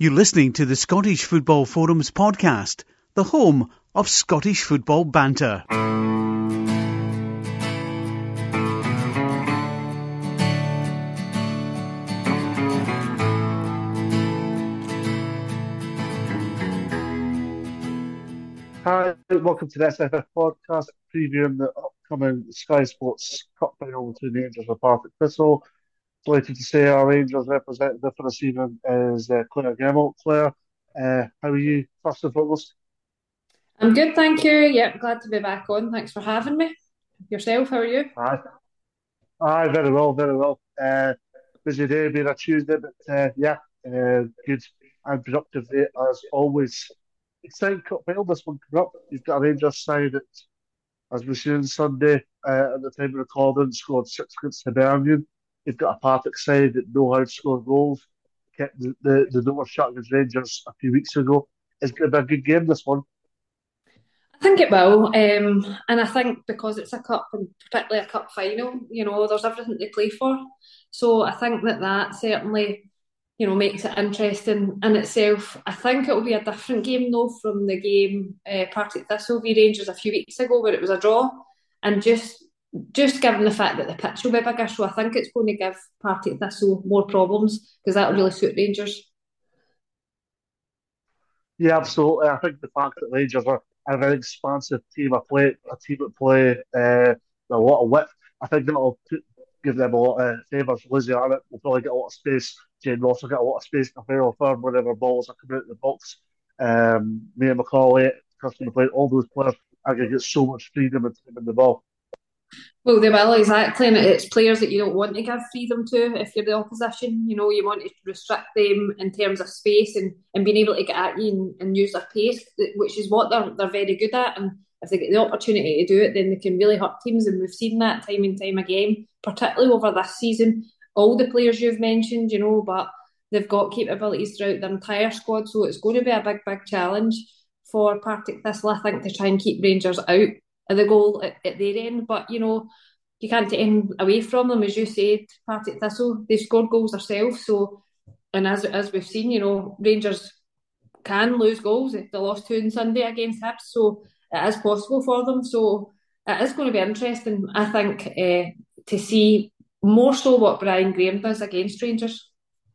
You're listening to the Scottish Football Forums podcast, the home of Scottish football banter. Hi, welcome to the SFF podcast, previewing the upcoming Sky Sports Cup final between the Rangers and Partick Thistle. Delighted to say our Rangers representative for this evening is Claire Gemmell. Claire, how are you, first and foremost? I'm good, thank you. Yep, glad to be back on. Thanks for having me. Yourself, how are you? Aye, very well, very well. Busy day being a Tuesday, but good and productive day as always. Exciting cup final, this one coming up. You've got a Rangers side that, as we've seen Sunday, at the time of recording, scored 6 against Hibernian. You've got a Partick side that know how to score goals. Kept the door shut against Rangers a few weeks ago. It's going to be a good game, this one. I think it will, and I think because it's a cup, and particularly a cup final, there's everything to play for. So I think that certainly, makes it interesting in itself. I think it will be a different game though from the game Partick Thistle v Rangers a few weeks ago where it was a draw, and just given the fact that the pitch will be bigger, so I think it's going to give Partick Thistle more problems because that'll really suit Rangers. Yeah, absolutely. I think the fact that Rangers are a very expansive team, a team that play with a lot of width, I think that'll give them a lot of favours. Lizzie Arnott will probably get a lot of space. Jane Ross will get a lot of space in the final third whenever balls are coming out of the box. Mia McCauley, Kirsten McLean, all those players are going to get so much freedom in the ball. Well, they will, exactly, and it's players that you don't want to give freedom to if you're the opposition. You want to restrict them in terms of space and being able to get at you and use their pace, which is what they're very good at. And if they get the opportunity to do it, then they can really hurt teams. And we've seen that time and time again, particularly over this season. All the players you've mentioned, but they've got capabilities throughout their entire squad. So it's going to be a big, big challenge for Partick Thistle, I think, to try and keep Rangers out of the goal at their end. But, you can't take anything away from them. As you said, Partick Thistle, they scored goals themselves. So, and as we've seen, Rangers can lose goals. They lost 2 on Sunday against Hibs. So it is possible for them. So it is going to be interesting, I think, to see more so what Brian Graham does against Rangers.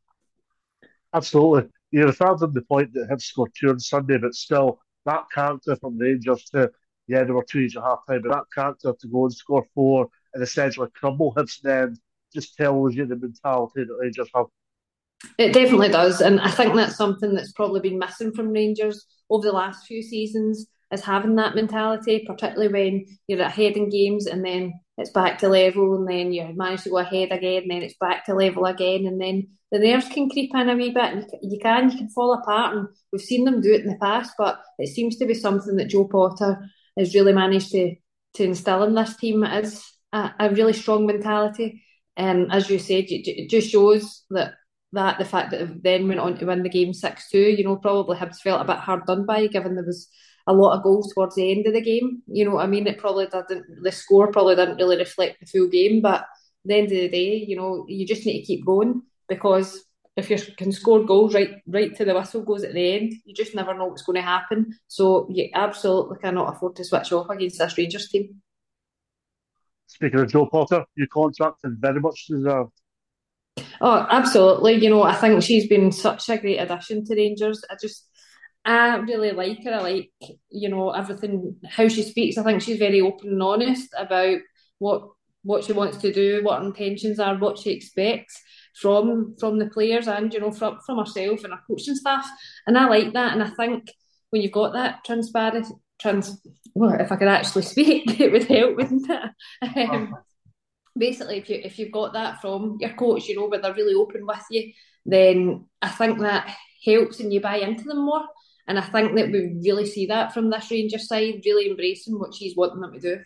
Absolutely. You referred to the point that Hibs scored 2 on Sunday, but still, that character from Rangers to, they were 2 each at half time, but that character to go and score 4 and essentially crumble Hibs then just tells you the mentality that Rangers have. It definitely does, and I think that's something that's probably been missing from Rangers over the last few seasons, is having that mentality, particularly when you're ahead in games and then it's back to level, and then you manage to go ahead again and then it's back to level again, and then the nerves can creep in a wee bit and you can fall apart, and we've seen them do it in the past, but it seems to be something that Joe Potter has really managed to instill in this team. It is a really strong mentality, and as you said, it just shows that the fact that it then went on to win the game 6-2, probably Hibs felt a bit hard done by, given there was a lot of goals towards the end of the game. You know what I mean? The score probably didn't really reflect the full game, but at the end of the day, you just need to keep going, because if you can score goals right to the whistle goes at the end, you just never know what's going to happen. So you absolutely cannot afford to switch off against this Rangers team. Speaking of Joe Potter, your contract is very much deserved. Oh, absolutely. I think she's been such a great addition to Rangers. I really like her. I like, everything, how she speaks. I think she's very open and honest about what she wants to do, what her intentions are, what she expects from the players and, from herself and her coaching staff. And I like that. And I think when you've got that if I could actually speak, it would help, wouldn't it? Basically, if you've got that from your coach, where they're really open with you, then I think that helps and you buy into them more. And I think that we really see that from this Rangers side, really embracing what she's wanting them to do.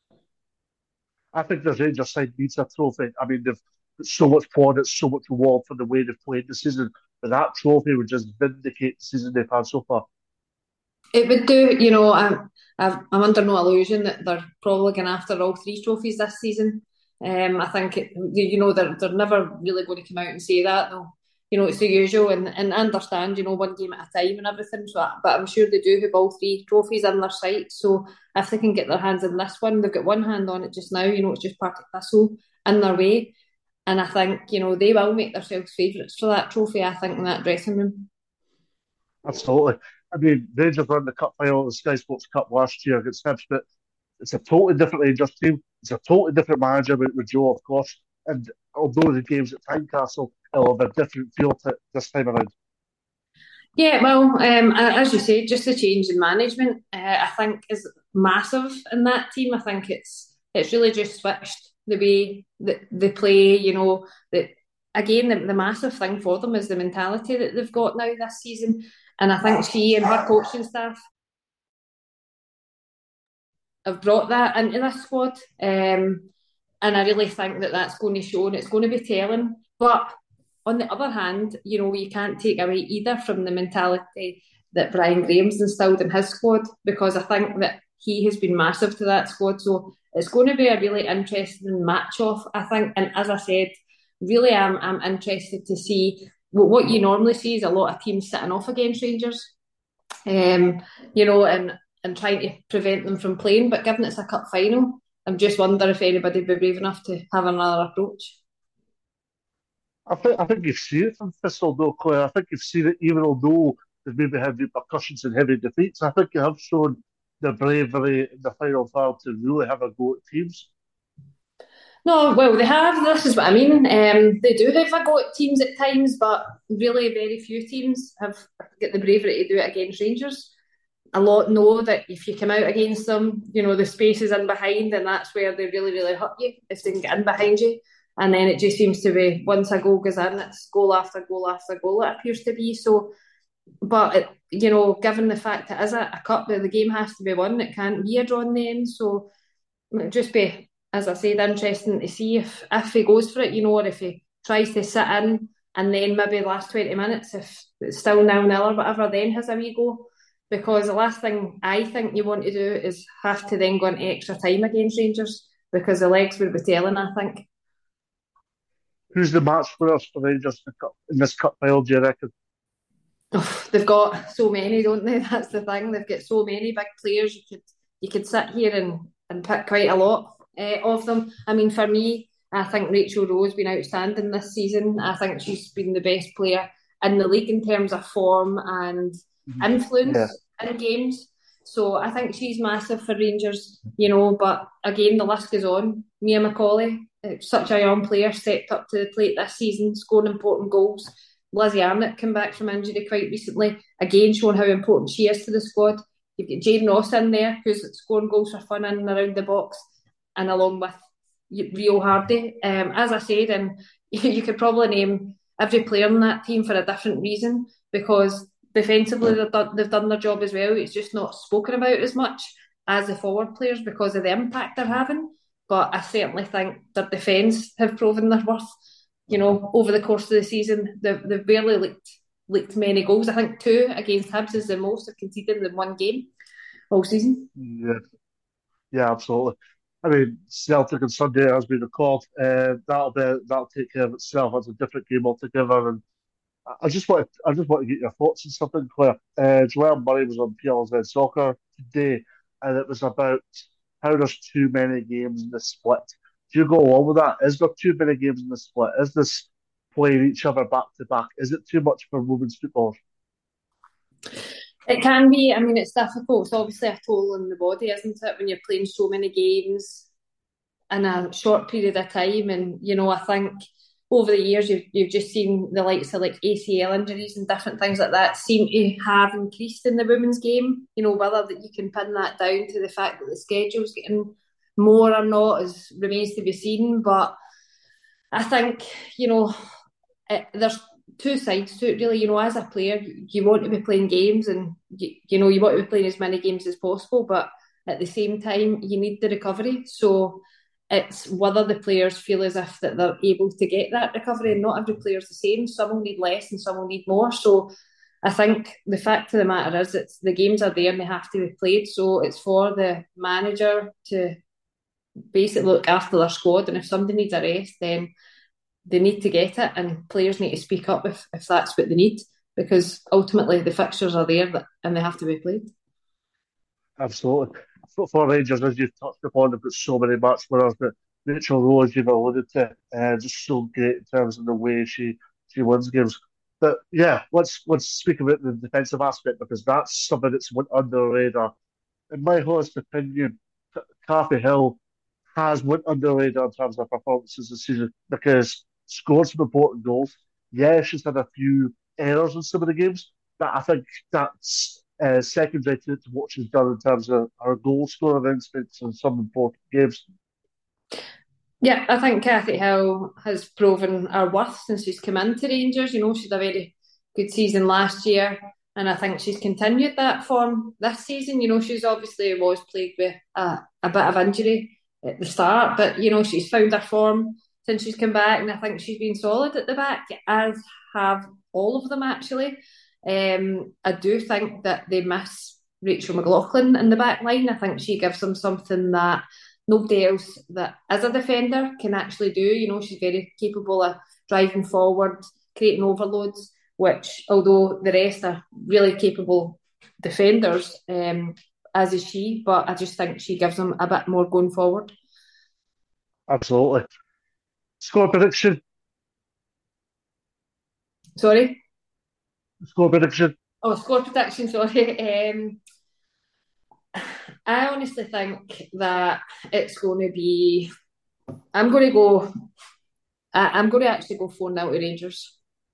I think the Rangers side needs a trophy. I mean, they've got so much plaudits, so much reward for the way they've played the season, but that trophy would just vindicate the season they've had so far. It would do. I'm under no illusion that they're probably going after all 3 trophies this season. I think they're never really going to come out and say that. it's the usual, and I understand, one game at a time and everything. So, but I'm sure they do have all three trophies in their sight. So if they can get their hands on this one, they've got one hand on it just now. It's just Partick Thistle in their way, and I think they will make themselves favourites for that trophy. I think in that dressing room. Absolutely. I mean, Rangers won the cup final of the Sky Sports Cup last year against Hibs, but it's a totally different Rangers team. It's a totally different manager with Joe, of course. And although the game's at Tynecastle, it'll have a different feel to it this time around. Yeah, well, as you say, just the change in management, I think, is massive in that team. I think it's really just switched the way that they play. That again, the massive thing for them is the mentality that they've got now this season, and I think she and her coaching staff have brought that into this squad. And I really think that that's going to show, and it's going to be telling. But on the other hand, you can't take away either from the mentality that Brian Graham's instilled in his squad, because I think that he has been massive to that squad. So it's going to be a really interesting match-off, I think. And as I said, really I'm interested to see what you normally see is a lot of teams sitting off against Rangers, and trying to prevent them from playing. But given it's a cup final, I'm just wondering if anybody would be brave enough to have another approach. I think you've seen it from Thistle, though, Claire. I think you've seen it even although they've maybe had repercussions and heavy defeats. I think you have shown the bravery in the final third to really have a go at teams. No, well, they have. This is what I mean. They do have a go at teams at times, but really very few teams have got the bravery to do it against Rangers. A lot know that if you come out against them, the space is in behind, and that's where they really, really hurt you if they can get in behind you. And then it just seems to be once a goal goes in, it's goal after goal after goal, it appears to be. So, but, given the fact it is a cup, that the game has to be won, it can't be a draw in the end. So it'll just be, as I said, interesting to see if he goes for it, or if he tries to sit in and then maybe the last 20 minutes, if it's still 0-0 or whatever, then has a wee go. Because the last thing I think you want to do is have to then go into extra time against Rangers, because the legs would be telling, I think. Who's the match for us for Rangers in this cup final, do you reckon? Oh, they've got so many, don't they? That's the thing. They've got so many big players. You could sit here and pick quite a lot of them. I mean, for me, I think Rachel Rowe has been outstanding this season. I think she's been the best player in the league in terms of form and influence in games. So I think she's massive for Rangers, but again, the list goes on. Mia Macaulay, such a young player, stepped up to the plate this season, scoring important goals. Lizzie Arnott came back from injury quite recently, again showing how important she is to the squad. You've got Jane Ross in there, who's scoring goals for fun in and around the box, and along with Rio Hardy. As I said, and you could probably name every player in that team for a different reason, because defensively they've done their job as well. It's just not spoken about as much as the forward players because of the impact they're having. But I certainly think their defence have proven their worth. Over the course of the season, they've barely leaked many goals. I think 2 against Hibs is the most they've conceded in one game all season. Yeah, absolutely. I mean, Celtic on Sunday, as we record, that'll take care of itself. It's a different game altogether. And I just want to get your thoughts on something, Claire. Joelle Murray was on PLZ Soccer today, and it was about how there's too many games in the split. Do you go along with that? Is there too many games in the split? Is this playing each other back to back? Is it too much for women's football? It can be. I mean, it's difficult. It's obviously a toll on the body, isn't it, when you're playing so many games in a short period of time? And, I think over the years, you've just seen the likes of like ACL injuries and different things like that seem to have increased in the women's game. Whether that you can pin that down to the fact that the schedule's getting more or not remains to be seen. But I think, there's two sides to it, really. As a player, you want to be playing games and, you want to be playing as many games as possible. But at the same time, you need the recovery. So it's whether the players feel as if that they're able to get that recovery, and not every player's the same. Some will need less and some will need more. So I think the fact of the matter is it's the games are there and they have to be played. So it's for the manager to basically look after their squad, and if somebody needs a rest, then they need to get it, and players need to speak up if that's what they need, because ultimately the fixtures are there and they have to be played. Absolutely. For Rangers, as you've touched upon, they've got so many match winners, but Rachel Rose, you've alluded to, just so great in terms of the way she wins games. But yeah, let's speak about the defensive aspect, because that's something that's went under the radar. In my honest opinion, Kathy Hill has went under the radar in terms of performances this season, because scored some important goals. Yeah, she's had a few errors in some of the games, but I think that's secondary to what she's done in terms of her goal scoring instincts in some important games. Yeah, I think Cathy Hill has proven her worth since she's come into Rangers. You know, she had a very good season last year, and I think she's continued that form this season. You know, she's obviously was plagued with a bit of injury at the start, but you know, she's found her form since she's come back, and I think she's been solid at the back, as have all of them actually. I do think that they miss Rachel McLaughlin in the back line. I think she gives them something that nobody else that is a defender can actually do. You know, she's very capable of driving forward, creating overloads, which, although the rest are really capable defenders, as is she, but I just think she gives them a bit more going forward. Absolutely. Score prediction? Sorry? Score prediction? Oh, score prediction, sorry. I honestly think that it's going to be. I'm going to go. I'm going to actually go 4-0 to Rangers.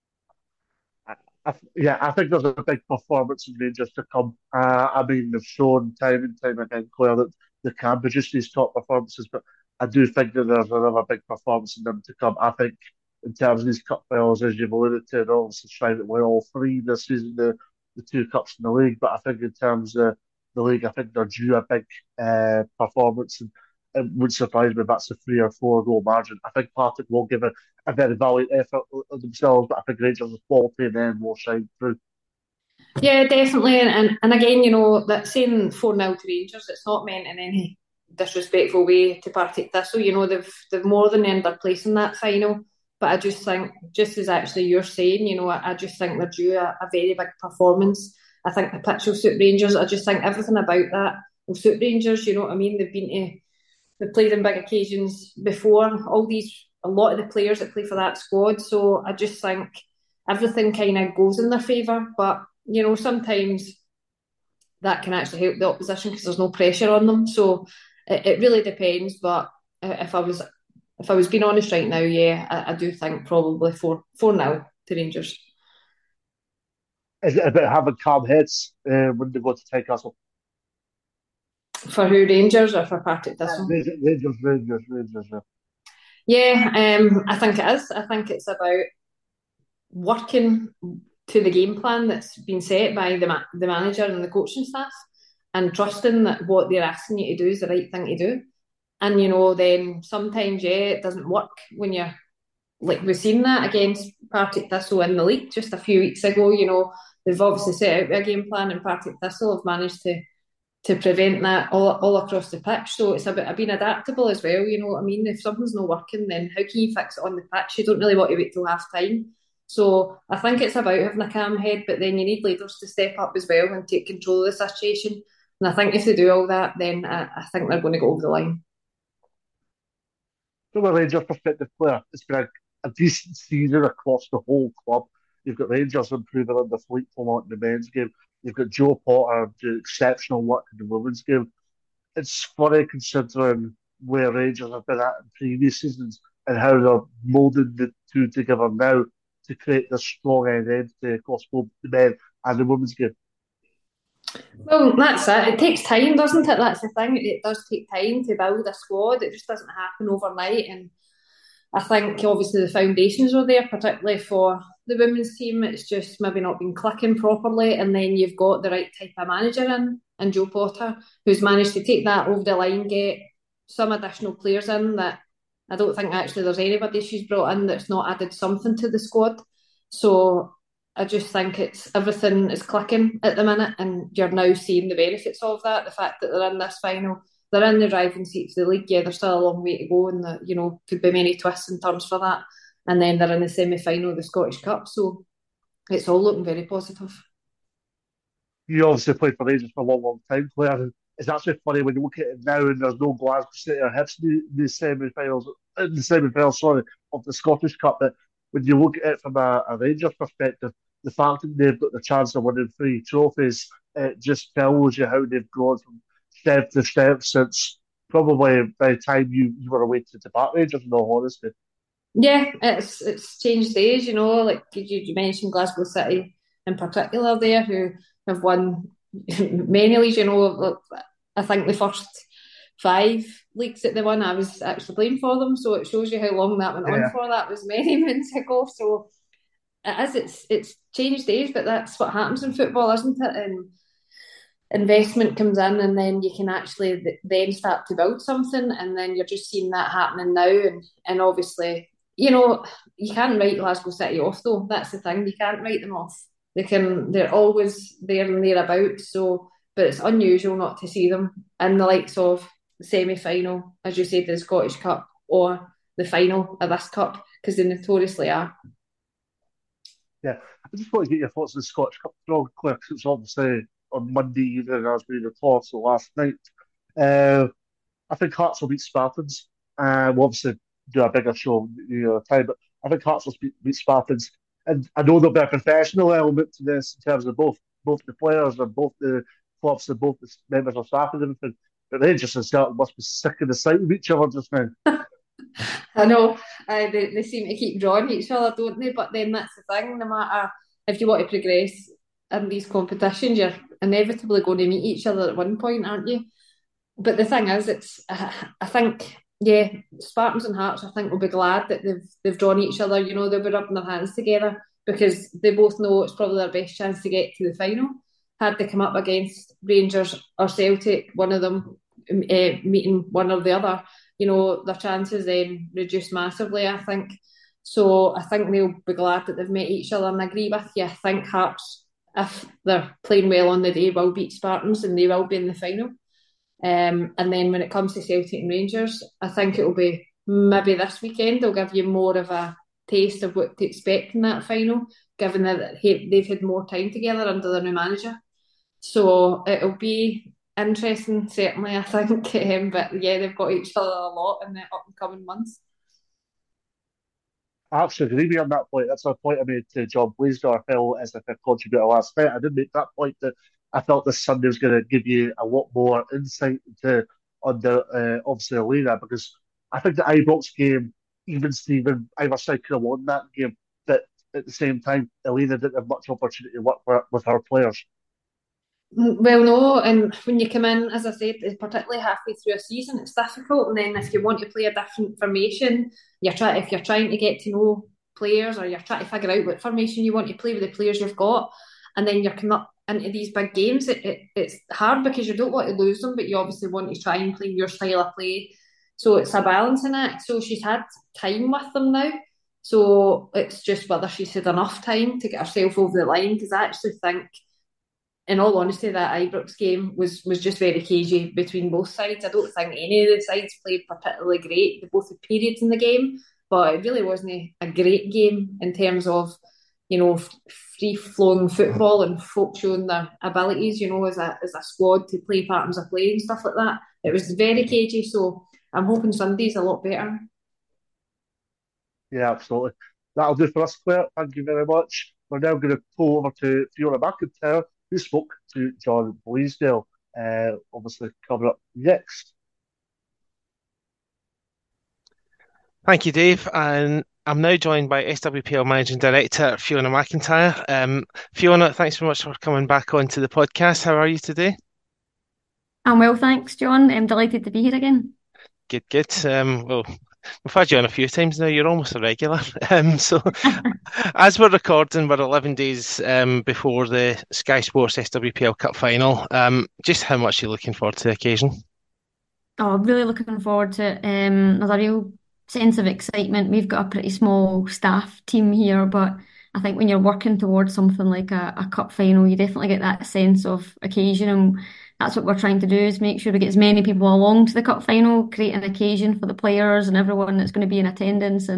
I think there's a big performance in Rangers to come. I mean, they've shown time and time again, Claire, that they can produce these top performances, but I do think that there's another big performance in them to come. I think in terms of these cup finals, as you've alluded to, they're obviously trying to win all three this season, the two cups in the league, but I think in terms of the league, I think they're due a big performance, and it would surprise me if that's a 3 or 4 goal margin. I think Partick will give a very valiant effort of themselves, but I think Rangers will quality and then will shine through. Yeah, definitely. And again, you know, that saying 4-0 to Rangers, it's not meant in any disrespectful way to Partick Thistle. You know, they've more than earned their place in that final. But I just think, just as actually you're saying, you know, I just think they're due a very big performance. I think the pitch will suit Rangers. I just think everything about that will suit Rangers. You know what I mean? They've played in big occasions before. A lot of the players that play for that squad. So I just think everything kind of goes in their favour. But, you know, sometimes that can actually help the opposition because there's no pressure on them. So it really depends. But if I was being honest right now, yeah, I do think probably 4-0 to Rangers. Is it about having calm heads when they go to Tynecastle? For who, Rangers or for Partick Thistle? Rangers. Yeah, I think it is. I think it's about working to the game plan that's been set by the manager and the coaching staff, and trusting that what they're asking you to do is the right thing to do. And, you know, then sometimes, it doesn't work when you're, like we've seen that against Partick Thistle in the league just a few weeks ago. You know, they've obviously set out their game plan, and Partick Thistle have managed to prevent that all across the pitch. So it's about being adaptable as well, you know what I mean? If something's not working, then how can you fix it on the pitch? You don't really want to wait till half time. So I think it's about having a calm head, but then you need leaders to step up as well and take control of the situation. And I think if they do all that, then I think they're going to go over the line. From a Rangers perspective, player, it's been a decent season across the whole club. You've got Rangers improving on the fleet format in the men's game. You've got Joe Potter doing exceptional work in the women's game. It's funny considering where Rangers have been at in previous seasons and how they're moulding the two together now to create this strong identity across both the men and the women's game. Well, that's it. It takes time, doesn't it? That's the thing. It does take time to build a squad. It just doesn't happen overnight. And I think obviously the foundations are there, particularly for the women's team. It's just maybe not been clicking properly. And then you've got the right type of manager in Joe Potter, who's managed to take that over the line, get some additional players in that I don't think actually there's anybody she's brought in that's not added something to the squad. So I just think everything is clicking at the minute, and you're now seeing the benefits of that. The fact that they're in this final, they're in the driving seat for the league. Yeah, there's still a long way to go, and could be many twists and turns for that. and then they're in the semi-final of the Scottish Cup. So it's all looking very positive. You obviously played for Rangers for a long, long time, Claire. And it's actually funny when you look at it now and there's no Glasgow City or Hibs in the semi-finals, sorry, of the Scottish Cup. But when you look at it from a Rangers perspective, the fact that they've got the chance of winning 3 trophies, it just tells you how they've grown from strength to strength since probably by the time you were away to back Rangers, in all honesty. Yeah, it's changed days, like you mentioned Glasgow City in particular there, who have won many leagues, I think the first 5 leagues that they won, I was actually playing for them, so it shows you how long that went on for. That was many moons ago, so it's changed days, but that's what happens in football, isn't it? And investment comes in, and then you can actually then start to build something, and then you're just seeing that happening now, and obviously, you can't write Glasgow City off, though. That's the thing, you can't write them off. They're always there and thereabouts, so, but it's unusual not to see them in the likes of the semi-final, as you said, the Scottish Cup, or the final of this cup, because they notoriously are. Yeah, I just want to get your thoughts on the Scottish Cup draw, Claire, because it's obviously on Monday evening as we record, so last night. I think Hearts will beat Spartans. We'll obviously do a bigger show time, but I think Hearts will beat Spartans. And I know there'll be a professional element to this in terms of both the players and both the clubs and both the members of staff and everything. But Rangers and Celtic must be sick of the sight of each other just now. I know, they seem to keep drawing each other, don't they? But then that's the thing, no matter if you want to progress in these competitions, you're inevitably going to meet each other at one point, aren't you? But the thing is, I think, yeah, Spartans and Hearts, I think, will be glad that they've drawn each other. They'll be rubbing their hands together because they both know it's probably their best chance to get to the final. Had they come up against Rangers or Celtic, one of them meeting one or the other, their chances then reduced massively, I think. So I think they'll be glad that they've met each other, and I agree with you. I think Hearts, if they're playing well on the day, will beat Spartans and they will be in the final. And then when it comes to Celtic and Rangers, I think it will be maybe this weekend. They'll give you more of a taste of what to expect in that final, given that they've had more time together under their new manager. So it'll be interesting, certainly, I think. But yeah, they've got each other a lot in the up and coming months. I absolutely agree with you on that point. That's a point I made to John Blaisdell. I felt as if a contributor last night. I did make that point that I felt this Sunday was going to give you a lot more insight into on the obviously Elena, because I think the Ibrox game, even Stephen, either side could have won that game, but at the same time, Elena didn't have much opportunity to work with her players. Well, no, and when you come in, as I said, particularly halfway through a season, it's difficult. And then if you want to play a different formation, if you're trying to get to know players, or you're trying to figure out what formation you want to play with the players you've got, and then you're coming up into these big games, it's hard because you don't want to lose them, but you obviously want to try and play your style of play. So it's a balancing act. So she's had time with them now. So it's just whether she's had enough time to get herself over the line, because I actually think, in all honesty, that Ibrox game was just very cagey between both sides. I don't think any of the sides played particularly great. They both had periods in the game, but it really wasn't a great game in terms of, free-flowing football and folk showing their abilities, as a squad to play patterns of play and stuff like that. It was very cagey, so I'm hoping Sunday's a lot better. Yeah, absolutely. That'll do for us, Claire. Thank you very much. We're now going to pull over to Fiona McIntyre, who spoke to John Blaisdell, obviously coming up next. Thank you, Dave. And I'm now joined by SWPL Managing Director Fiona McIntyre. Fiona, thanks very much for coming back onto the podcast. How are you today? I'm well, thanks, John. I'm delighted to be here again. Good. Well, we've had you on a few times now. You're almost a regular. So, as we're recording, we're 11 days before the Sky Sports SWPL Cup final. Just how much are you looking forward to the occasion? Oh, I'm really looking forward to it. There's a real sense of excitement. We've got a pretty small staff team here, but I think when you're working towards something like a cup final, you definitely get that sense of occasion, and that's what we're trying to do, is make sure we get as many people along to the cup final, create an occasion for the players and everyone that's going to be in attendance, and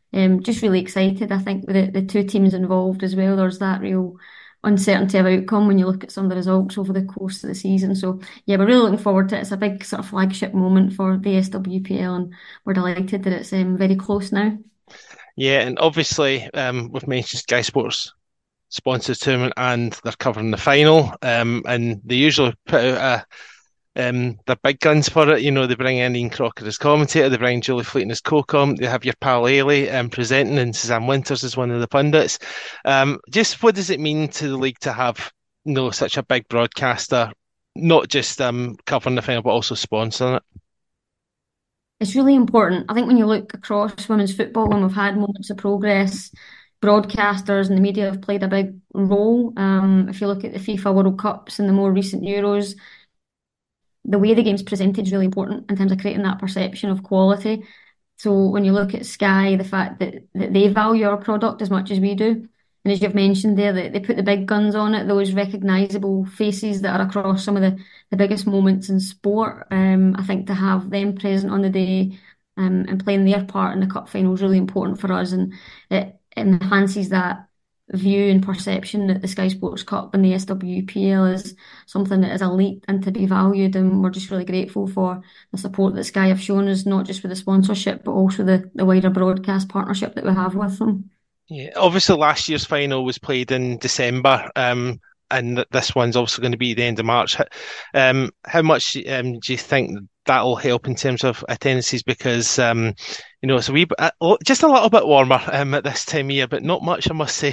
just really excited. I think with the two teams involved as well, there's that real uncertainty of outcome when you look at some of the results over the course of the season. So yeah, we're really looking forward to it. It's a big sort of flagship moment for the SWPL, and we're delighted that it's very close now. Yeah, and obviously we've mentioned Sky Sports sponsors the tournament and they're covering the final. And they usually put out their big guns for it. You know, they bring in Ian Crocker as commentator, they bring Julie Fleeton as co-com, they have your pal Ailey presenting, and Suzanne Winters is one of the pundits. Just what does it mean to the league to have, you know, such a big broadcaster, not just covering the final but also sponsoring it? It's really important. I think when you look across women's football, when we've had moments of progress, broadcasters and the media have played a big role. If you look at the FIFA World Cups and the more recent Euros, the way the game's presented is really important in terms of creating that perception of quality. So when you look at Sky, the fact that they value our product as much as we do, and as you've mentioned there, that they put the big guns on it, those recognisable faces that are across some of the biggest moments in sport. I think to have them present on the day and playing their part in the cup final is really important for us, and it enhances that view and perception that the Sky Sports Cup and the SWPL is something that is elite and to be valued, and we're just really grateful for the support that Sky have shown us, not just with the sponsorship but also the wider broadcast partnership that we have with them. Yeah, obviously last year's final was played in December, and this one's also going to be the end of March. How much do you think that'll help in terms of attendances? Because you know, it's a wee bit, just a little bit warmer at this time of year, but not much, I must say.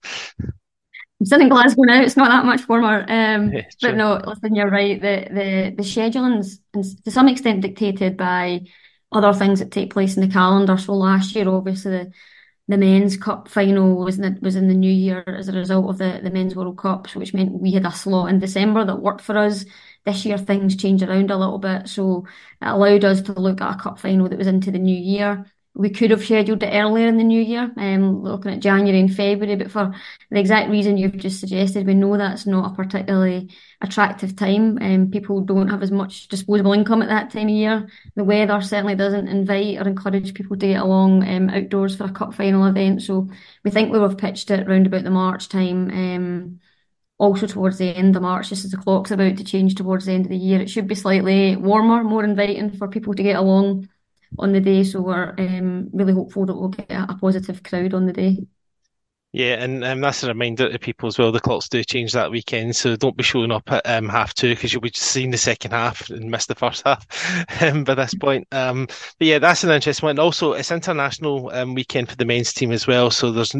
I'm still in Glasgow now. It's not that much warmer, Yeah, but no, listen, you're right. The scheduling's to some extent dictated by other things that take place in the calendar. So last year, obviously, the men's cup final was in the new year as a result of the men's World Cups, which meant we had a slot in December that worked for us. This year things changed around a little bit, so it allowed us to look at a cup final that was into the new year. We could have scheduled it earlier in the new year, looking at January and February, but for the exact reason you've just suggested, we know that's not a particularly attractive time. People don't have as much disposable income at that time of year. The weather certainly doesn't invite or encourage people to get along outdoors for a cup final event. So we think we would have pitched it round about the March time, also towards the end of March, just as the clock's about to change towards the end of the year. It should be slightly warmer, more inviting for people to get along on the day. So we're really hopeful that we'll get a positive crowd on the day. Yeah, and that's a reminder to people as well. The clocks do change that weekend, so don't be showing up at 2:30 because you'll be just seeing the second half and miss the first half by this point. But yeah, that's an interesting one. Also, it's international weekend for the men's team as well, so there's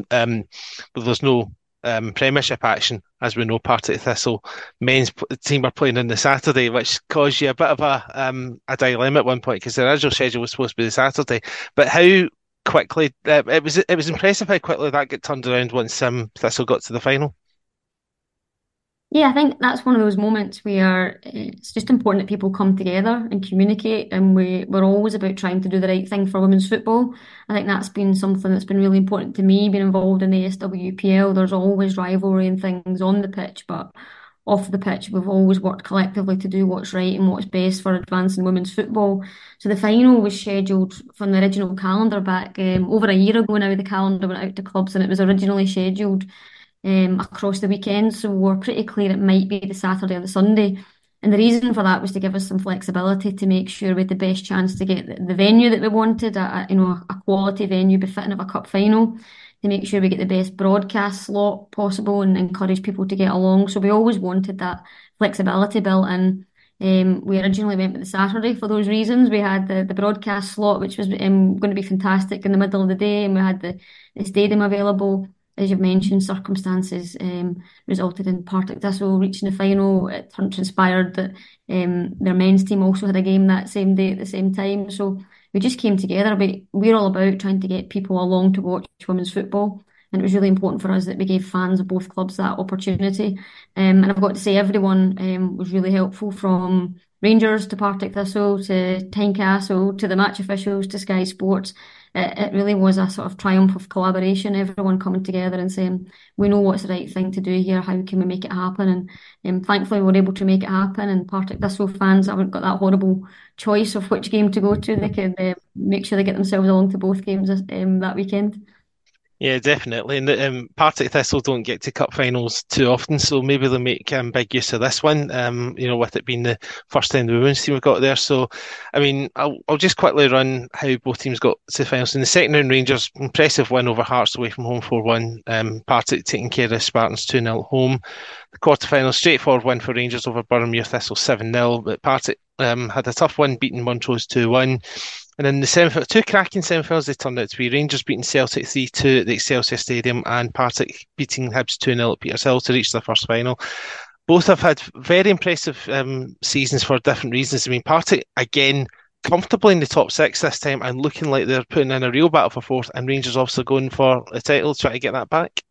no Premiership action, as we know. Partick Thistle men's team are playing on the Saturday, which caused you a bit of a dilemma at one point because the original schedule was supposed to be the Saturday. But how quickly it was impressive how quickly that got turned around once Thistle got to the final. Yeah, I think that's one of those moments where it's just important that people come together and communicate, and we're always about trying to do the right thing for women's football. I think that's been something that's been really important to me, being involved in the SWPL. There's always rivalry and things on the pitch, but off the pitch, we've always worked collectively to do what's right and what's best for advancing women's football. So the final was scheduled from the original calendar back over a year ago now. The calendar went out to clubs and it was originally scheduled across the weekend. So we're pretty clear it might be the Saturday or the Sunday. And the reason for that was to give us some flexibility to make sure we had the best chance to get the venue that we wanted, a quality venue befitting of a cup final, to make sure we get the best broadcast slot possible and encourage people to get along. So we always wanted that flexibility built in. We originally went with the Saturday for those reasons. We had the broadcast slot, which was going to be fantastic in the middle of the day, and we had the stadium available. As you've mentioned, circumstances resulted in Partick Thistle reaching the final. It transpired that their men's team also had a game that same day at the same time. So we just came together. We're all about trying to get people along to watch women's football. And it was really important for us that we gave fans of both clubs that opportunity. And I've got to say, everyone was really helpful, from Rangers to Partick Thistle to Tynecastle to the match officials to Sky Sports. it really was a sort of triumph of collaboration, everyone coming together and saying, we know what's the right thing to do here, how can we make it happen? And thankfully we were able to make it happen, and Partick Thistle fans haven't got that horrible choice of which game to go to. They can make sure they get themselves along to both games that weekend. Yeah, definitely. And Partick Thistle don't get to cup finals too often, so maybe they'll make big use of this one, with it being the first time the women's team have got there. So, I mean, I'll just quickly run how both teams got to the finals. In the second round, Rangers, impressive win over Hearts away from home 4-1. Partick taking care of Spartans 2-0 at home. The quarter-final, straightforward win for Rangers over Boroughmuir Thistle 7-0, but Partick had a tough one beating Montrose 2-1. And in the semi-final, two cracking semi-finals they turned out to be. Rangers beating Celtic 3-2 at the Excelsior Stadium and Partick beating Hibs 2-0 at Petershill to reach their first final. Both have had very impressive seasons for different reasons. I mean, Partick, again, comfortably in the top six this time and looking like they're putting in a real battle for fourth, and Rangers obviously going for a title, trying to get that back.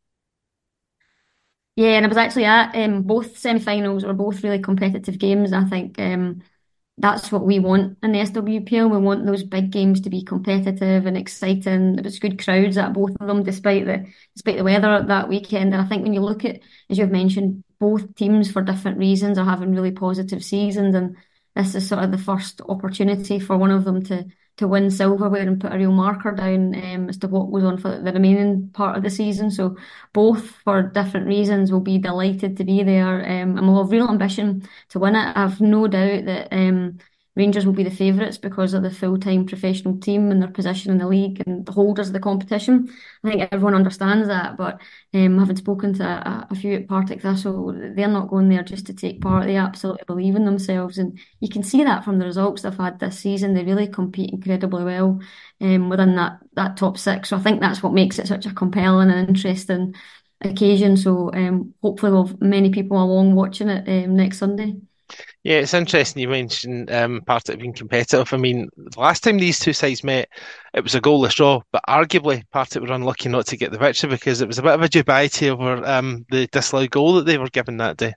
Yeah, and I was actually at both semi-finals were both really competitive games. I think that's what we want in the SWPL. We want those big games to be competitive and exciting. There was good crowds at both of them, despite the weather that weekend. And I think when you look at, as you've mentioned, both teams for different reasons are having really positive seasons, and this is sort of the first opportunity for one of them to win silverware and put a real marker down as to what goes on for the remaining part of the season. So both, for different reasons, will be delighted to be there, and will have real ambition to win it. I've no doubt that Rangers will be the favourites because of the full-time professional team and their position in the league and the holders of the competition. I think everyone understands that, but having spoken to a few at Partick Thistle, they're not going there just to take part. They absolutely believe in themselves, and you can see that from the results they've had this season. They really compete incredibly well within that top six. So I think that's what makes it such a compelling and interesting occasion. So hopefully we'll have many people along watching it next Sunday. Yeah, it's interesting you mentioned Partick being competitive. I mean, the last time these two sides met, it was a goalless draw, but arguably Partick were unlucky not to get the victory because it was a bit of a dubiety over the disallowed goal that they were given that day.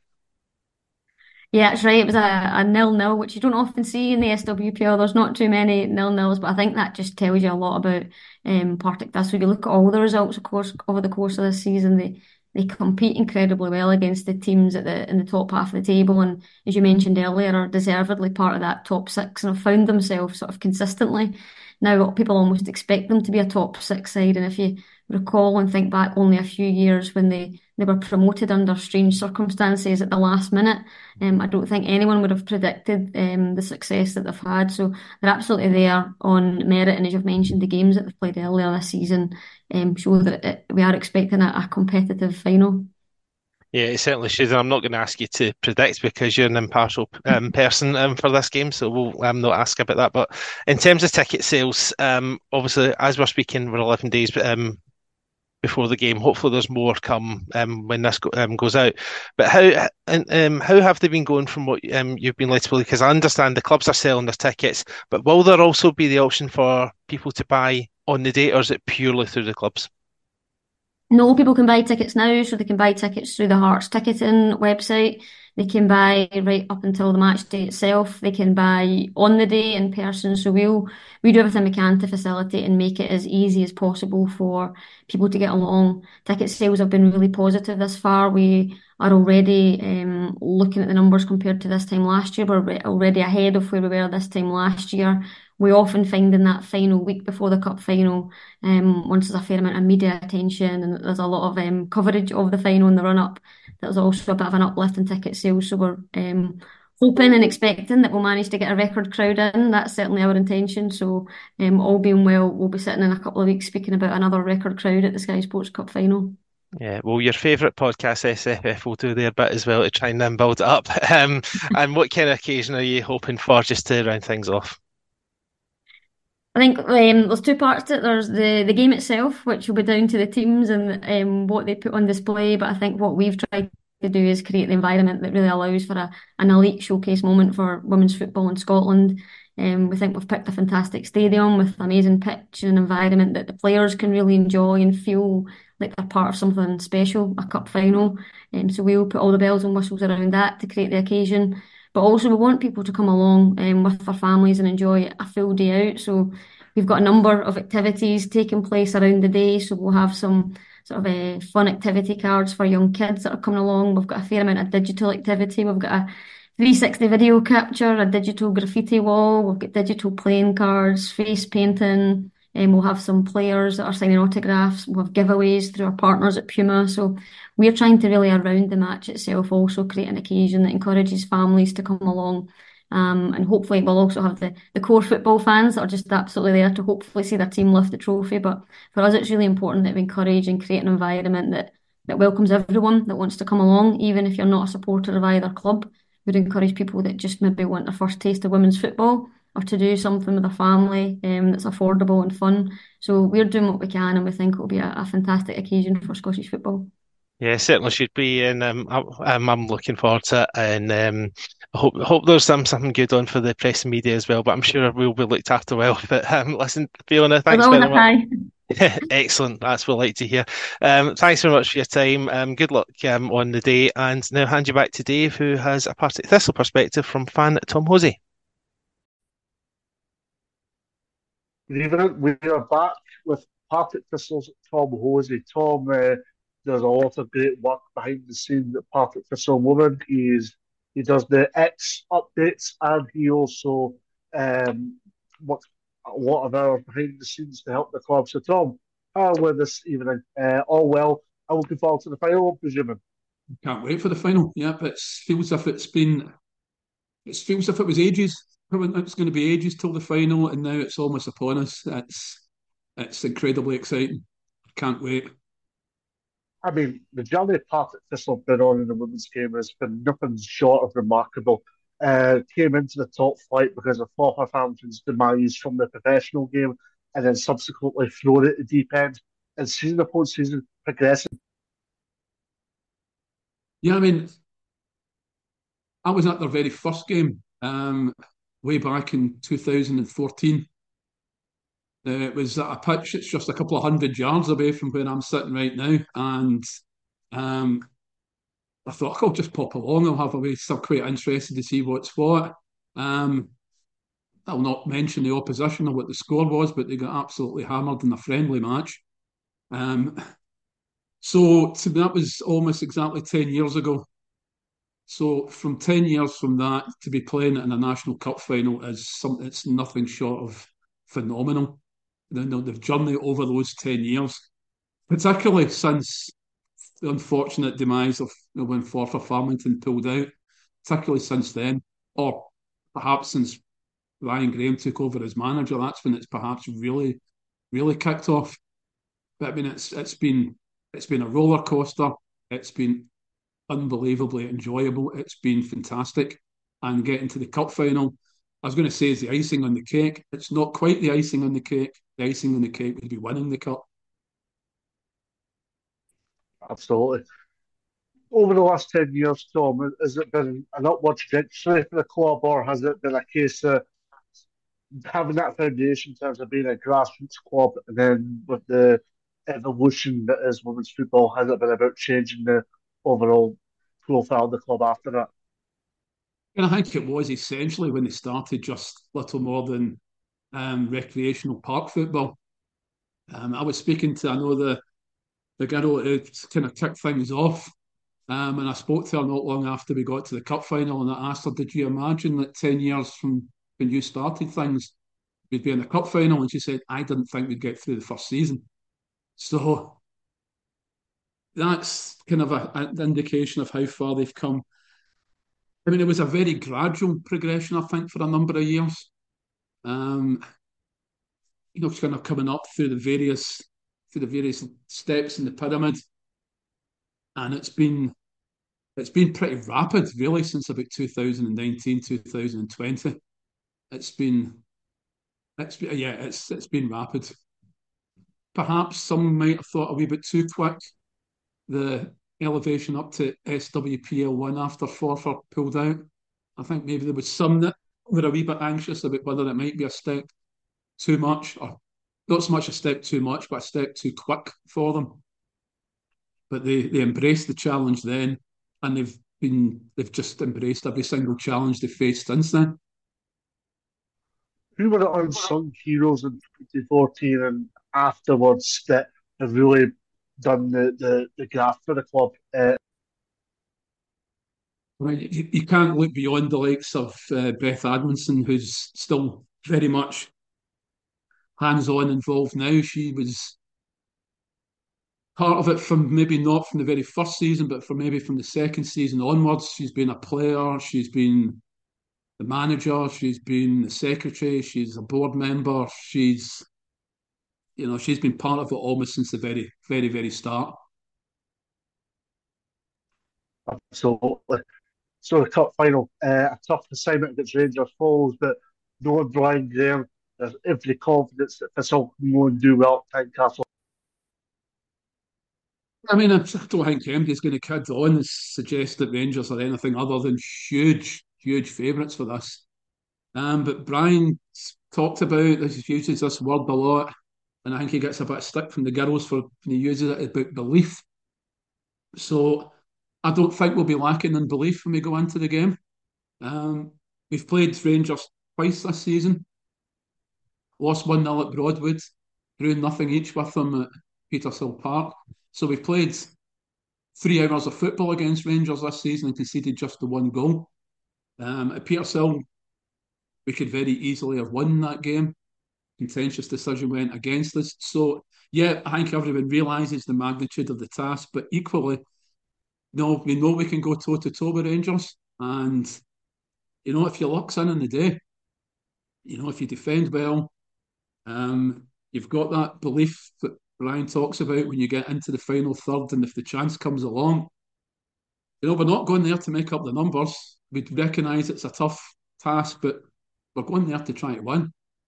Yeah, that's right. It was a 0-0, which you don't often see in the SWPL. There's not too many 0-0s, but I think that just tells you a lot about Partick Thistle. You look at all the results, of course, over the course of this season. They compete incredibly well against the teams in the top half of the table, and as you mentioned earlier, are deservedly part of that top six and have found themselves sort of consistently. Now, people almost expect them to be a top six side, and if you recall and think back only a few years when they were promoted under strange circumstances at the last minute, I don't think anyone would have predicted the success that they've had. So they're absolutely there on merit, and as you've mentioned, the games that they've played earlier this season show that we are expecting a competitive final. Yeah, it certainly should. And I'm not going to ask you to predict because you're an impartial person for this game, so we'll not ask about that. But in terms of ticket sales, obviously, as we're speaking, we're 11 days before the game. Hopefully, there's more come when this goes out. But how have they been going from what you've been led to believe? Because I understand the clubs are selling their tickets, but will there also be the option for people to buy on the day, or is it purely through the clubs? No, people can buy tickets now, so they can buy tickets through the Hearts ticketing website. They can buy right up until the match day itself. They can buy on the day in person. So we do everything we can to facilitate and make it as easy as possible for people to get along. Ticket sales have been really positive this far. We are already looking at the numbers compared to this time last year. We're already ahead of where we were this time last year. We often find in that final week before the cup final, once there's a fair amount of media attention and there's a lot of coverage of the final in the run-up, there's also a bit of an uplift in ticket sales. So we're hoping and expecting that we'll manage to get a record crowd in. That's certainly our intention. So all being well, we'll be sitting in a couple of weeks speaking about another record crowd at the Sky Sports Cup final. Yeah, well, your favourite podcast, SFF, will do their bit as well to try and then build it up. And what kind of occasion are you hoping for just to round things off? I think there's two parts to it. There's the game itself, which will be down to the teams and what they put on display. But I think what we've tried to do is create the environment that really allows for an elite showcase moment for women's football in Scotland. We think we've picked a fantastic stadium with an amazing pitch and an environment that the players can really enjoy and feel like they're part of something special, a cup final. So we'll put all the bells and whistles around that to create the occasion. But also we want people to come along with their families and enjoy a full day out. So we've got a number of activities taking place around the day. So we'll have some sort of fun activity cards for young kids that are coming along. We've got a fair amount of digital activity. We've got a 360 video capture, a digital graffiti wall. We've got digital playing cards, face painting. And we'll have some players that are signing autographs. We'll have giveaways through our partners at Puma. So we're trying to really, around the match itself, also create an occasion that encourages families to come along. And hopefully we'll also have the core football fans that are just absolutely there to hopefully see their team lift the trophy. But for us, it's really important that we encourage and create an environment that welcomes everyone that wants to come along, even if you're not a supporter of either club. We'd encourage people that just maybe want their first taste of women's football or to do something with their family that's affordable and fun. So we're doing what we can, and we think it'll be a fantastic occasion for Scottish football. Yeah, certainly should be, and I'm looking forward to it, and I hope there's something good on for the press and media as well. But I'm sure we'll be looked after well. But listen, Fiona, thanks very much. Excellent, that's what I like to hear. Thanks very much for your time. Good luck on the day, and now hand you back to Dave, who has a Partick Thistle perspective from fan Tom Hosey. Good evening. We are back with Partick Thistle's Tom Hosey. Tom does a lot of great work behind the scenes at Partick Thistle Women. He does the X updates, and he also works a lot of hours behind the scenes to help the club. So Tom, how are we this evening? All well. I'm looking forward to the final, I'm presuming. Can't wait for the final. Yep, it feels as if it feels as if it was ages. It's going to be ages till the final, and now it's almost upon us. It's incredibly exciting. Can't wait. I mean, the journey Partick Thistle have been on in the women's game has been nothing short of remarkable. Came into the top flight because of Forfarhampton's demise from the professional game, and then subsequently thrown at the deep end, and season upon season progressing. Yeah, I mean, I was at their very first game way back in 2014. It was at a pitch that's just a couple of 100 yards away from where I'm sitting right now, and I thought I'll just pop along. I'll have a way. So I'm quite interested to see what's what. I'll not mention the opposition or what the score was, but they got absolutely hammered in a friendly match. That was almost exactly 10 years ago. So from 10 years from that to be playing in a National Cup final it's nothing short of phenomenal. The journey over those 10 years, particularly since the unfortunate demise of when Forfar Farmington pulled out, particularly since then, or perhaps since Ryan Graham took over as manager, that's when it's perhaps really, really kicked off. But I mean, it's been a roller coaster. It's been unbelievably enjoyable. It's been fantastic. And getting to the cup final, I was going to say, is the icing on the cake. It's not quite the icing on the cake. The icing on the cake would be winning the cup. Absolutely. Over the last 10 years, Tom, has it been an upward trajectory for the club, or has it been a case of having that foundation in terms of being a grassroots club, and then with the evolution that is women's football, has it been about changing the overall profile of the club after that? And I think it was essentially when they started just little more than recreational park football. I was speaking to, I know the girl who kind of kicked things off, and I spoke to her not long after we got to the cup final, and I asked her, did you imagine that 10 years from when you started things, we'd be in the cup final? And she said, I didn't think we'd get through the first season. So that's kind of an indication of how far they've come. I mean, it was a very gradual progression, I think, for a number of years. Kind of coming up through the various steps in the pyramid, and it's been pretty rapid, really, since about 2019, 2020. It's been rapid. Perhaps some might have thought a wee bit too quick. The elevation up to SWPL1 after Forfar pulled out. I think maybe there was some that were a wee bit anxious about whether it might be a step too much, or not so much a step too much, but a step too quick for them. But they embraced the challenge then, and they've just embraced every single challenge they've faced since then. who were the unsung heroes in 2014 and afterwards that have really done the graft for the club? Right, you can't look beyond the likes of Beth Admonson, who's still very much hands-on involved now. She was part of it from maybe not from the very first season, but from maybe from the second season onwards. She's been a player, she's been the manager, she's been the secretary, she's a board member, she's been part of it almost since the very, very, very start. Absolutely. So the cup final, a tough assignment against Rangers falls, but knowing Brian Graham, there's every confidence that this will go and do well at Tynecastle. I mean, I don't think anybody's going to kid on and suggest that Rangers are anything other than huge, huge favourites for this. But Brian talked about this, he uses this word a lot, and I think he gets a bit of stick from the girls for when he uses it about belief. So I don't think we'll be lacking in belief when we go into the game. We've played Rangers twice this season, lost 1-0 at Broadwood, drew nothing each with them at Petershill Park. So we've played 3 hours of football against Rangers this season and conceded just the one goal. At Petershill, we could very easily have won that game. Contentious decision went against us. So, yeah, I think everyone realises the magnitude of the task, but equally, no, we know we can go toe to toe with Rangers. And, if your luck's in the day, if you defend well, you've got that belief that Brian talks about when you get into the final third, and if the chance comes along, we're not going there to make up the numbers. We recognise it's a tough task, but we're going there to try to win.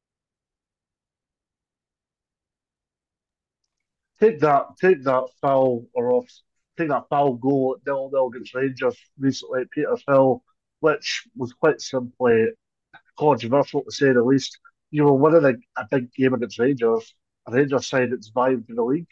Take that foul or off, take that foul goal at 0-0 against Rangers recently at Petershill, which was quite simply controversial to say the least. You were winning a big game against Rangers, a Rangers side that's vying for the league.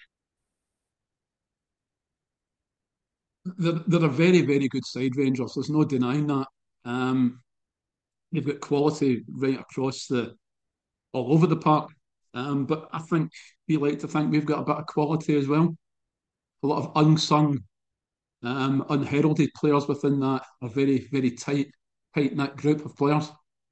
They're a very, very good side, Rangers. There's no denying that. They've got quality right across all over the park. But I think we like to think we've got a bit of quality as well. A lot of unsung, unheralded players within that, a very, very tight-knit group of players.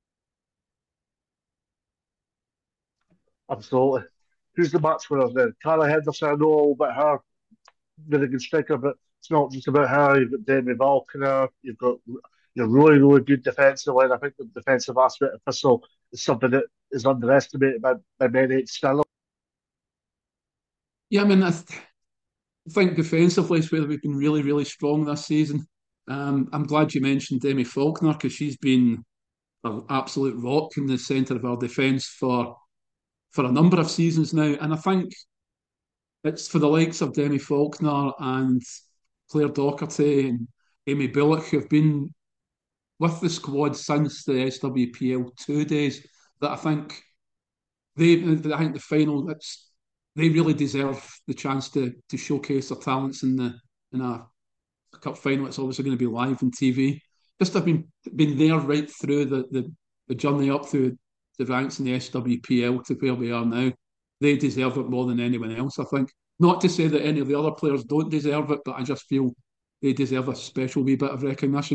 Absolutely. Who's the match winner then? Cara Henderson, I know all about her, really good striker, but it's not just about her. You've got Demi Valkiner, you've got your really, really good defensive line. I think the defensive aspect of Thistle is something that is underestimated by many still. Yeah, I mean, I think defensively is where we've been really, really strong this season. I'm glad you mentioned Demi Faulkner because she's been an absolute rock in the centre of our defence for a number of seasons now. And I think it's for the likes of Demi Faulkner and Claire Docherty and Amy Bullock who have been with the squad since the SWPL2 days that I think the final they really deserve the chance to showcase their talents in a cup final. It's obviously going to be live on TV. Just have been there right through the journey up through the ranks in the SWPL to where we are now. They deserve it more than anyone else, I think. Not to say that any of the other players don't deserve it, but I just feel they deserve a special wee bit of recognition.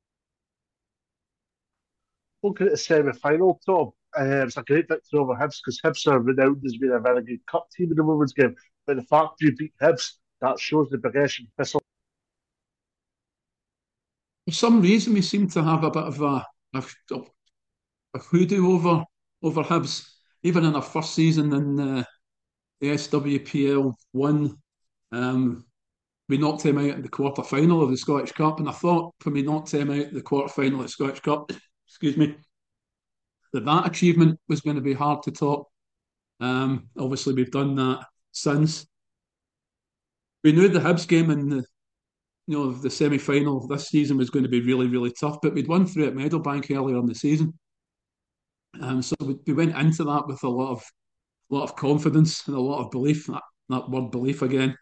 Looking at the semi-final, Tom, it's a great victory over Hibs because Hibs are renowned as being a very good cup team in the women's game. But the fact you beat Hibs, that shows the progression. Thistle. For some reason, we seem to have a bit of a hoodoo over Hibs, even in our first season in the SWPL 1. We knocked them out in the quarter final of the Scottish Cup, and I thought when we knocked them out in the quarter final of the Scottish Cup, excuse me, that achievement was going to be hard to top. Obviously, we've done that since. We knew the Hibs game in the semi final this season was going to be really, really tough, but we'd won through at Meadowbank earlier in the season. So we went into that with a lot of confidence and a lot of belief. That word belief again.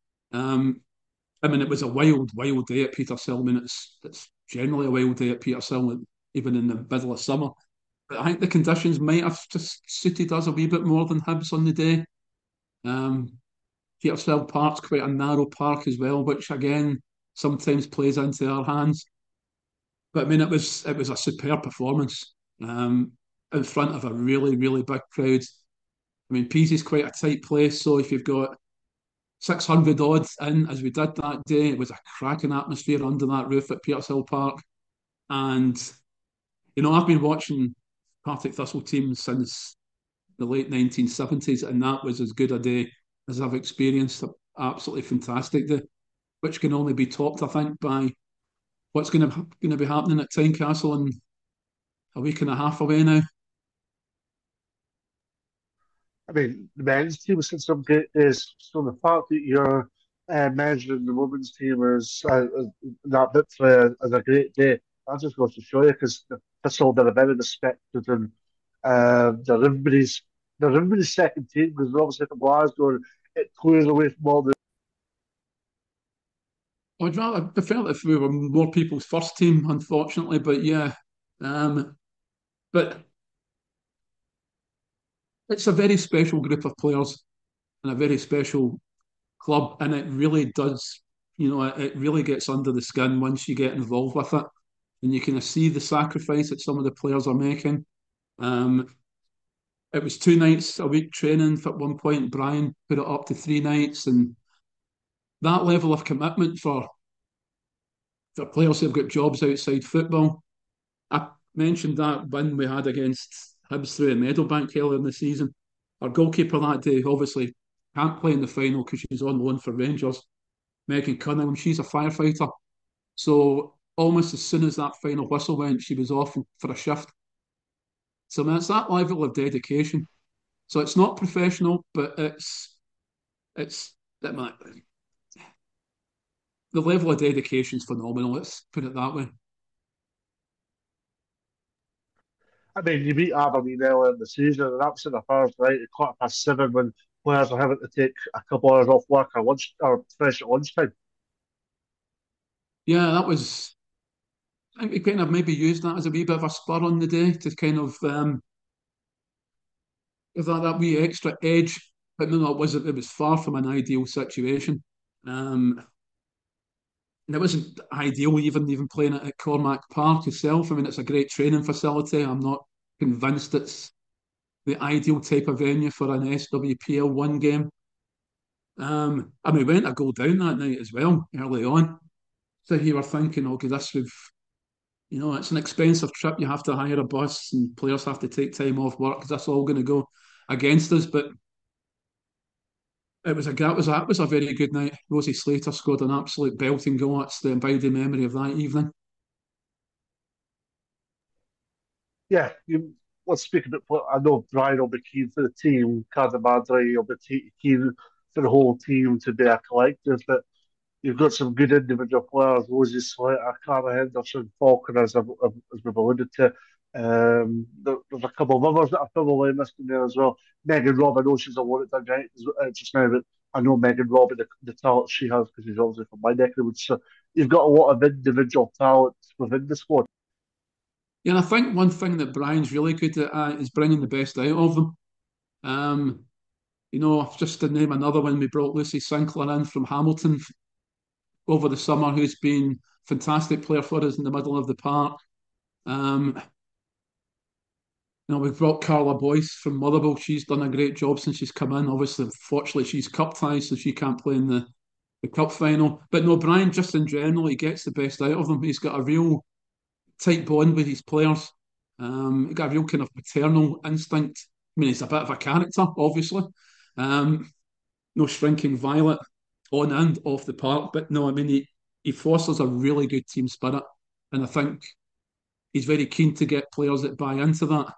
I mean, it was a wild, wild day at Petershill. I mean, it's generally a wild day at Petershill, even in the middle of summer. But I think the conditions might have just suited us a wee bit more than Hibs on the day. Um, Petersfield Park's quite a narrow park as well, which again sometimes plays into our hands. But I mean, it was a superb performance in front of a really really big crowd. I mean, Peasy's quite a tight place, so if you've got 600 odd in as we did that day, it was a cracking atmosphere under that roof at Petershill Park. And I've been watching Partick Thistle teams since the late 1970s, and that was as good a day as I've experienced. Absolutely fantastic day, which can only be topped, I think, by what's going to be happening at Tynecastle in a week and a half away now. I mean, the men's team has had some great days. So the fact that you're mentioning the women's team as that victory as a great day, that just goes to show you because the Thistle they're very respected and they're everybody's second team because obviously from Glasgow it clears away from all the. I'd rather prefer if we were more people's first team, unfortunately, but yeah. But it's a very special group of players and a very special club, and it really does, it really gets under the skin once you get involved with it, and you kind of see the sacrifice that some of the players are making. Um, it was 2 nights a week training. At one point, Brian put it up to 3 nights, and that level of commitment for players who've got jobs outside football. I mentioned that when we had against Hibs through in Meadowbank earlier in the season. Our goalkeeper that day obviously can't play in the final because she's on loan for Rangers. Megan Cunningham, she's a firefighter. So almost as soon as that final whistle went, she was off for a shift. So I mean, it's that level of dedication. So it's not professional, but it's the level of dedication is phenomenal. Let's put it that way. I mean, you beat Aberdeen earlier in the season, and that was in the first night at 7:15 when players are having to take a couple hours off work or lunch or finish at lunchtime. Yeah, that was. I think we kind of maybe used that as a wee bit of a spur on the day to kind of give that wee extra edge. But no, it wasn't. It was far from an ideal situation. And it wasn't ideal even playing it at Cormac Park itself. I mean, it's a great training facility. I'm not convinced it's the ideal type of venue for an SWPL one game. And we went a goal down that night as well early on. So you were thinking, okay, it's an expensive trip. You have to hire a bus, and players have to take time off work because that's all going to go against us. But that was a very good night. Rosie Slater scored an absolute belting goal. That's the abiding memory of that evening. Yeah, let's speak about. I know Brian will be keen for the team. Cadamadri will be keen for the whole team to be a collective, but you've got some good individual players, Rosie Slater, Cara Henderson, Falconer, as we've alluded to. There's a couple of others that I probably missed in there as well. Megan Robb, I know she's a lot at right just now, but I know Megan Robb and the talent she has because she's obviously from my neck of the woods. So you've got a lot of individual talent within the squad. Yeah, and I think one thing that Brian's really good at is bringing the best out of them. Um, just to name another one, we brought Lucy Sinclair in from Hamilton over the summer, who's been a fantastic player for us in the middle of the park. Um, we've brought Carla Boyce from Motherwell. She's done a great job since she's come in. Obviously, fortunately, she's cup tie, so she can't play in the cup final. But no, Brian, just in general, he gets the best out of them. He's got a real tight bond with his players. He got a real kind of paternal instinct. I mean, he's a bit of a character, obviously. No shrinking violet on and off the park, but no, I mean, he fosters a really good team spirit, and I think he's very keen to get players that buy into that.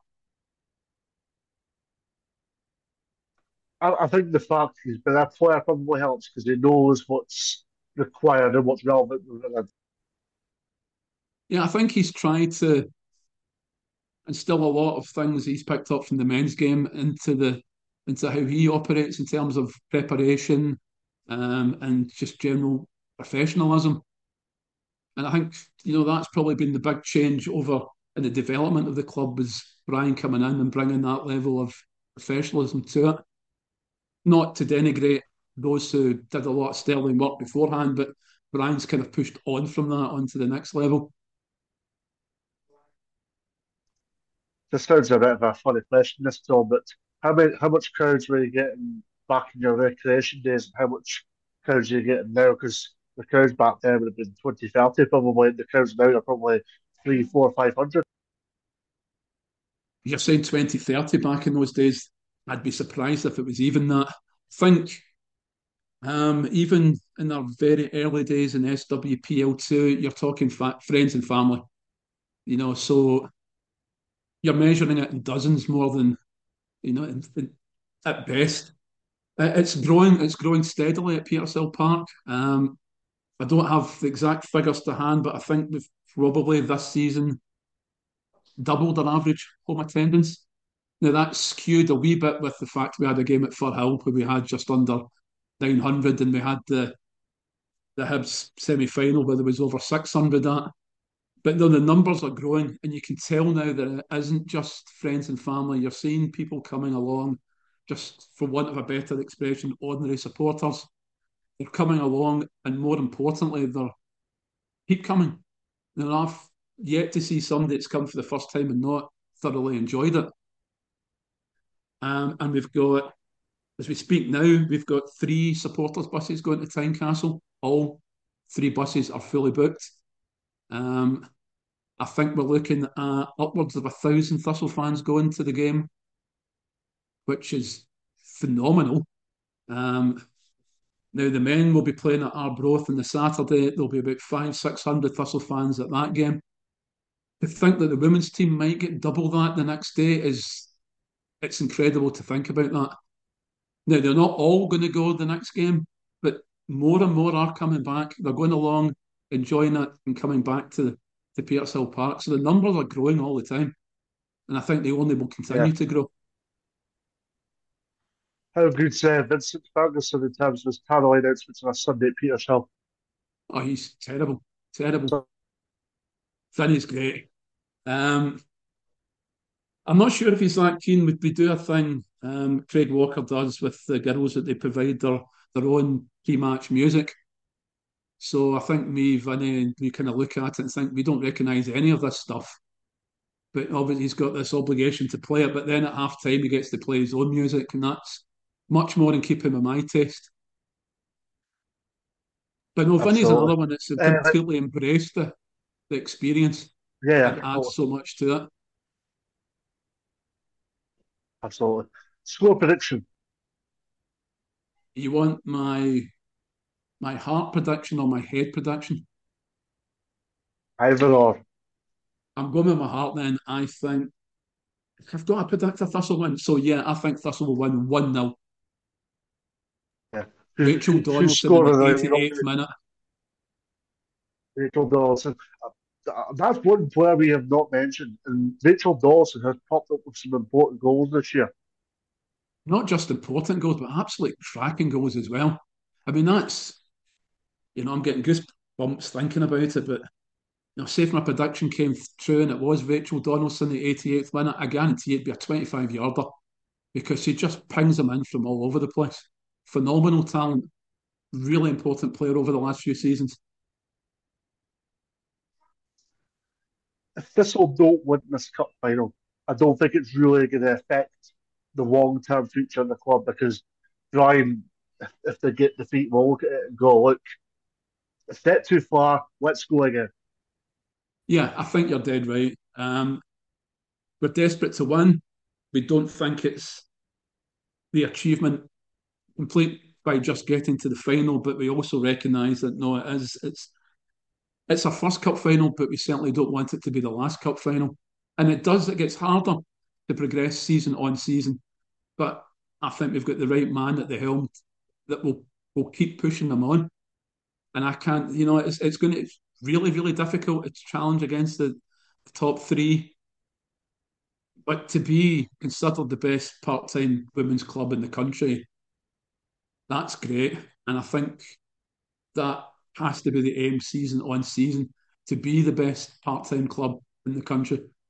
I think the fact he's been a player probably helps because he knows what's required and what's relevant. Yeah, I think he's tried to instill a lot of things he's picked up from the men's game into how he operates in terms of preparation and just general professionalism. And I think that's probably been the big change over in the development of the club was Brian coming in and bringing that level of professionalism to it. Not to denigrate those who did a lot of sterling work beforehand, but Brian's kind of pushed on from that onto the next level. This sounds a bit of a funny question, this Tom, but how much crowds were you getting back in your recreation days, and how much crowds are you getting now? Because the crowds back then would have been 20, 30 probably, and the crowds now are probably 3, 4, 500. You're saying 2030 back in those days. I'd be surprised if it was even that. I think even in our very early days in SWPL2, you're talking friends and family, so you're measuring it in dozens more than, at best. It's growing steadily at Petershill Park. I don't have the exact figures to hand, but I think we've probably this season doubled our average home attendance. Now that's skewed a wee bit with the fact we had a game at Firhill where we had just under 900, and we had the Hibs semi-final where there was over 600 at. But no, the numbers are growing, and you can tell now that it isn't just friends and family. You're seeing people coming along, just for want of a better expression, ordinary supporters. They're coming along, and more importantly, they keep coming. Now, I've yet to see somebody that's come for the first time and not thoroughly enjoyed it. And we've got, as we speak now, we've got 3 supporters buses going to Tynecastle. All 3 buses are fully booked. I think we're looking at upwards of 1,000 Thistle fans going to the game, which is phenomenal. Now, the men will be playing at Arbroath on the Saturday. There'll be about 500-600 Thistle fans at that game. To think that the women's team might get double that the next day it's incredible to think about that. Now, they're not all going to go the next game, but more and more are coming back. They're going along, enjoying it, and coming back to Petershill Park. So the numbers are growing all the time, and I think they only will continue to grow. How good's Vincent Ferguson in terms of his panel announcements on a Sunday at Petershill? Oh, he's terrible. Vinny's great. I'm not sure if he's that keen. We do a thing Craig Walker does with the girls that they provide their own pre-match music. So I think me, Vinny, and we kind of look at it and think we don't recognise any of this stuff. But obviously he's got this obligation to play it. But then at half time he gets to play his own music, and that's much more in keeping with my taste. But no, Vinny's another one that's completely embraced the experience. Yeah, and adds so much to it. Absolutely. Score prediction. You want my heart prediction or my head prediction? Either or. I'm going with my heart then. I think I've got to predict a Thistle win. So yeah, I think Thistle will win 1-0. Yeah. Rachel Donaldson in the 88th minute. Rachel Donaldson. That's one player we have not mentioned, and Rachel Dawson has popped up with some important goals this year. Not just important goals, but absolute cracking goals as well. I mean, that's, I'm getting goosebumps thinking about it, but, say if my prediction came true and it was Rachel Donaldson in the 88th minute, I guarantee it'd be a 25-yarder because she just pings them in from all over the place. Phenomenal talent, really important player over the last few seasons. If Thistle don't win this cup final, I don't think it's really going to affect the long-term future of the club because Brian, if they get defeat, will look at it and go, look, a step too far, let's go again. Yeah, I think you're dead right. We're desperate to win. We don't think it's the achievement complete by just getting to the final, but we also recognise that no, it's our first cup final, but we certainly don't want it to be the last cup final. And it gets harder to progress season on season. But I think we've got the right man at the helm that will keep pushing them on. And I can't, it's going to, it's really, really difficult. It's a challenge against the top 3. But to be considered the best part-time women's club in the country, that's great. And I think that has to be the aim season on season, to be the best part-time club in the country.